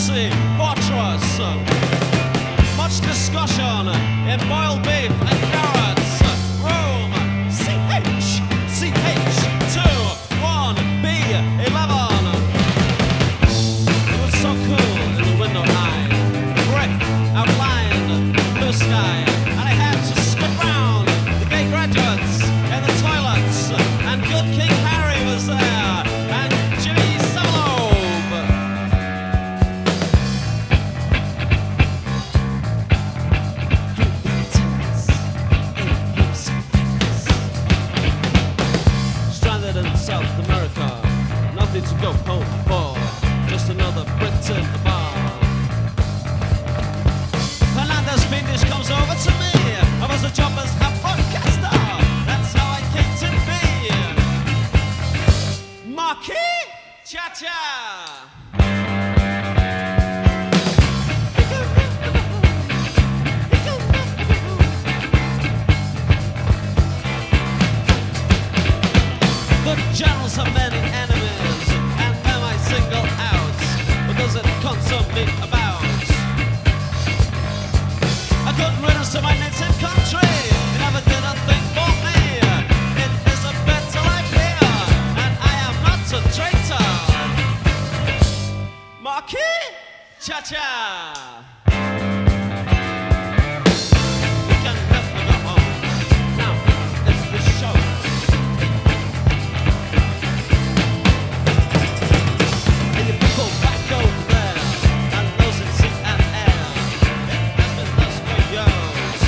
fancy fortress. Much discussion in boiled beef and carrots. Room CH21B11. It was so cool in the window line. Brick outlined blue sky, and I had to skip round the gay graduates and the toilets. And good King Harry was there, and Jimmy Salobe. Stranded in South America, nothing to go home for, just another Brit in the bar. Fernandez Pindish comes over to me. I was a jobber's half podcaster. That's how I came to be. Marquis Cha-Cha. The generals have many enemies, and am I single out? What does it concern me about? A good riddance to my native country. It never did a thing for me. It is a better life here, and I am not a traitor. Marquis Cha-Cha. We can never go home. Now it's the show. And you people back over there, and those in sea and air, it has been lost for years.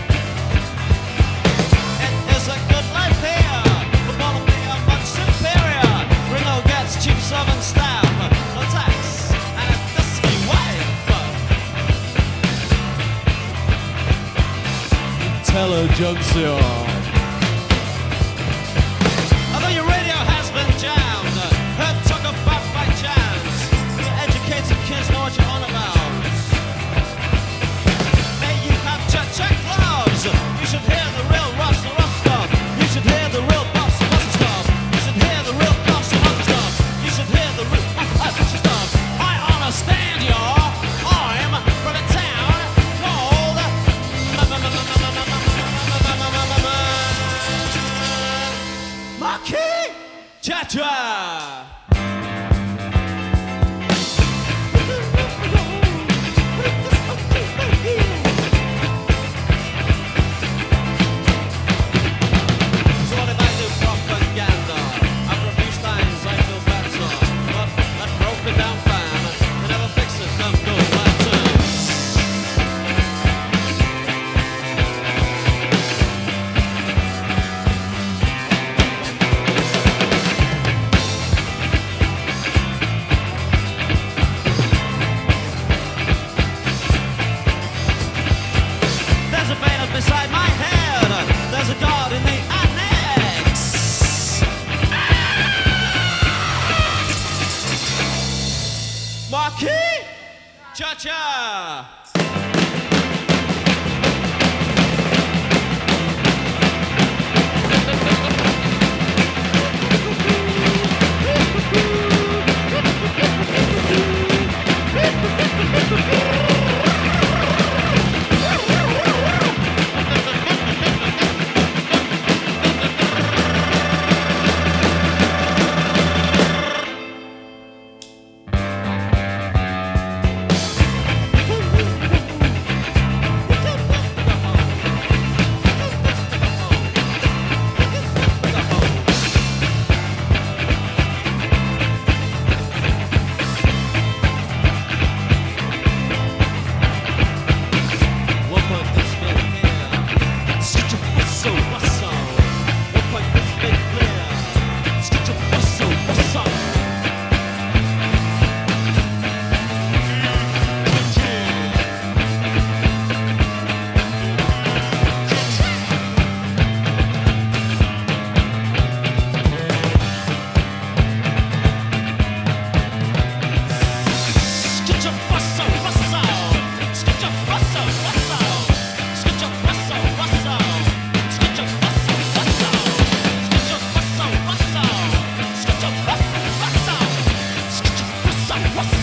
It is a good life here, but one of me are much superior. Ringo gets cheap servant staff, no tax, and a dusky wife. Intelligentsia. Although your radio has been jammed, heard talk about by chance. Your educated kids know what you're on about. Hey, you have Cha-Cha clubs. You should hear the real Russell stuff. You should hear the real Russell stuff. You should hear the real Russell stuff. You should hear the real Russell stuff. I understand y'all. I'm from a town called Marquis Cha-Cha. So what if I do propaganda? After a few steins I feel better, but that broken down fan, they never fix it, them good letters. There's a veil beside my head. There's a guard in the annex. Marquis Cha-Cha. What's